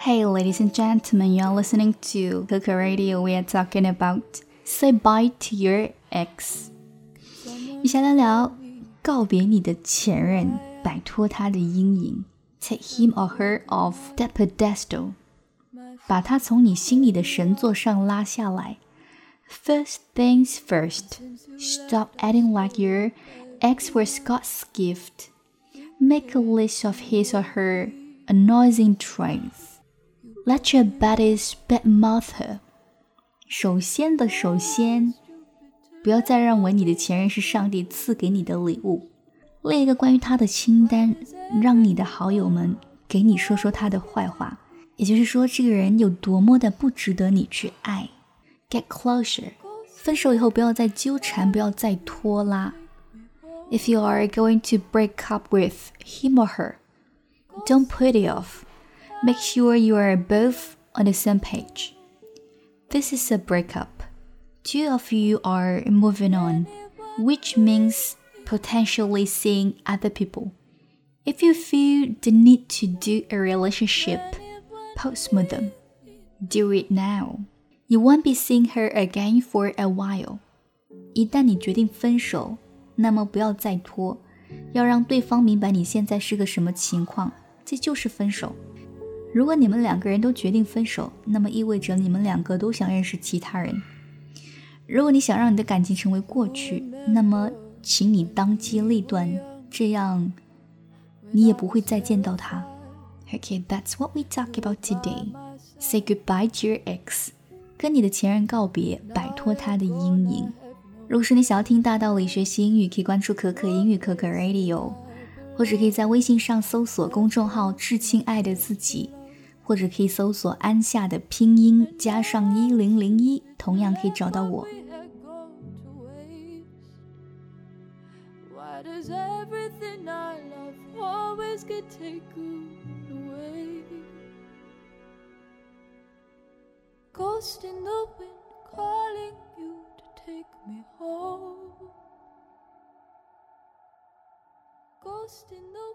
Hey, ladies and gentlemen, you are listening to Coco Radio. We are talking about say bye to your ex. 一起来聊聊告别你的前任，摆脱他的阴影。Take him or her off that pedestal. 把他从你心里的神座上拉下来。First things first. Stop acting like your ex was God's gift. Make a list of his or her annoying traits.Let your buddies badmouth her. 首先，不要再认为你的前任是上帝赐给你的礼物。列一个关于他的清单，让你的好友们给你说说他的坏话。也就是说，这个人有多么的不值得你去爱。Get closer. 分手以后不要再纠缠，不要再拖拉。If you are going to break up with him or her, don't put it off.Make sure you are both on the same page. This is a breakup. Two of you are moving on, which means potentially seeing other people. If you feel the need to do a relationship, postpone them. Do it now. You won't be seeing her again for a while. 一旦你决定分手，那么不要再拖，要让对方明白你现在是个什么情况，这就是分手。如果你们两个人都决定分手，那么意味着你们两个都想认识其他人。如果你想让你的感情成为过去，那么请你当机立断，这样你也不会再见到他。Okay, that's what we talk about today. Say goodbye to your ex. 跟你的前任告别，摆脱他的阴影。如果是你想要听大道理学习英语，可以关注可可英语可可 Radio， 或者可以在微信上搜索公众号致亲爱的自己，或者可以搜索安夏的拼音加上1001，同样可以找到我。Why does everything I love always get taken away? Ghost in the wind calling you to take me home. Ghost in the